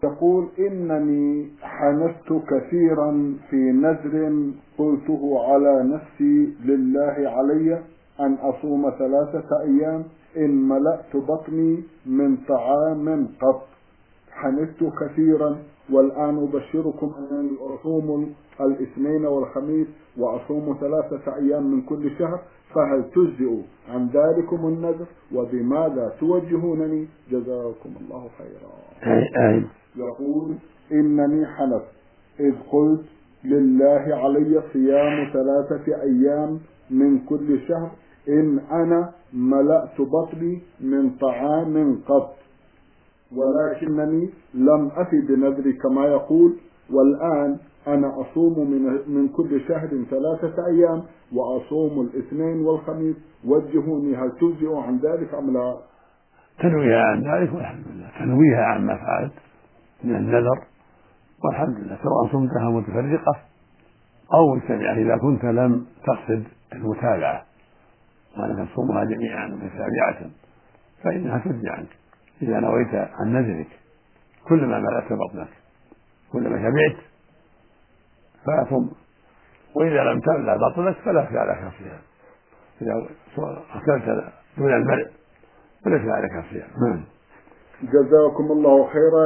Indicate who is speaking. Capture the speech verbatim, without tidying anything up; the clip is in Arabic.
Speaker 1: يقول: إنني حنثت كثيرا في نذر قلته على نفسي لله علي أن أصوم ثلاثة أيام إن ملأت بطني من طعام قط. حنثت كثيرا والآن أبشركم أنني أصوم الاثنين والخميس وأصوم ثلاثة أيام من كل شهر، فهل تجزئ عن ذلكم النذر؟ وبماذا توجهونني؟ جزاكم الله خيرا. يقول: إنني حنثت إذ قلت لله علي صيام ثلاثة أيام من كل شهر إن أنا ملأت بطني من طعام قط، ولكنني لم أفي بنذري كما يقول، والآن أنا أصوم من, من كل شهر ثلاثة أيام وأصوم الاثنين والخميس، وجهوني هل تجزئ عن ذلك أم لا؟
Speaker 2: تنويها عن ذلك والحمد لله، تنويها عن ما فعلت من النذر والحمد لله، سواء صمتها متفرقة أو متابعة إذا كنت لم تقصد المتابعة وأنك تصومها جميعا متتابعة فإنها تجزي عنك إذا نويت عن نذرك. كلما ملأت بطنك كلما شبعت فأصم، وإذا لم تملأ بطنك فلا فعل لك الصيام. إذا أكلت دون الملء فليس عليك الصيام.
Speaker 1: جزاكم الله خيرا.